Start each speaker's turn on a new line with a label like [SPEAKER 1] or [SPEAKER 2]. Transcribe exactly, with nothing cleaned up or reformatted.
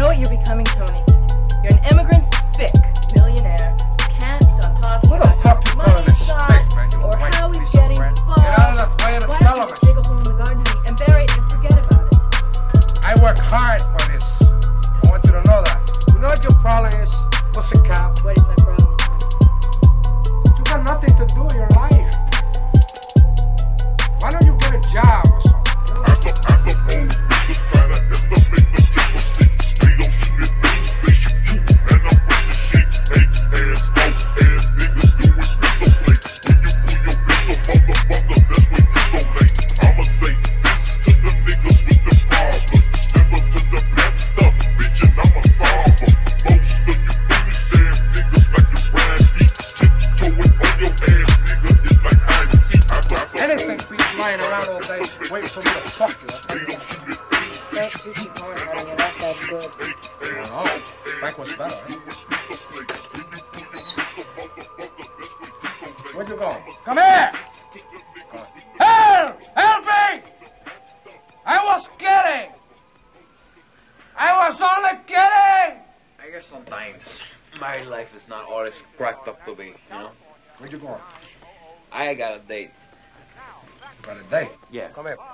[SPEAKER 1] know what you're becoming, Tony. You're an immigrant spick, millionaire. You can't stop talking
[SPEAKER 2] Who the
[SPEAKER 1] about
[SPEAKER 2] fuck you calling a spick, man? You
[SPEAKER 1] or
[SPEAKER 2] white
[SPEAKER 1] how he's
[SPEAKER 2] piece of
[SPEAKER 1] getting
[SPEAKER 2] bread.
[SPEAKER 1] fucked.
[SPEAKER 2] Get out of the way of the
[SPEAKER 1] Why don't you
[SPEAKER 2] television.
[SPEAKER 1] just dig a hole in the garden honey, and bury it and forget about it?
[SPEAKER 2] I work hard for this. I want you to know that. You know what your problem is, pussycat?
[SPEAKER 1] What is my problem?
[SPEAKER 2] You got nothing to do in your life. Why don't you get a job or something?
[SPEAKER 3] I suppose niggas tryna estimate the skip of sticks. They don't shoot at me, they shoot you, and I'm with the shit. Hey, ass, out, ass niggas doing spit no play. When you pull your pistol, motherfucker, that's when you donate. I'ma say this to the niggas with the problems. Never to the bad stuff, bitch, and I'm a solver. Most of you foolish ass niggas like your rag feet. Tiptoeing on your ass, nigga, it's like hide and seek. I suppose
[SPEAKER 2] Anything be lying around all day, waiting for me to fuck you.
[SPEAKER 1] Frank Tucci porn running it up that good.
[SPEAKER 2] Oh, Frank was better, right? Where'd you go? Come here! Help! Help me! I was kidding! I was only kidding!
[SPEAKER 4] I guess sometimes my life is not all it's cracked up to be, you know?
[SPEAKER 2] Where'd you go?
[SPEAKER 4] I got a date.
[SPEAKER 2] Got a date?
[SPEAKER 4] Yeah.
[SPEAKER 2] Come here.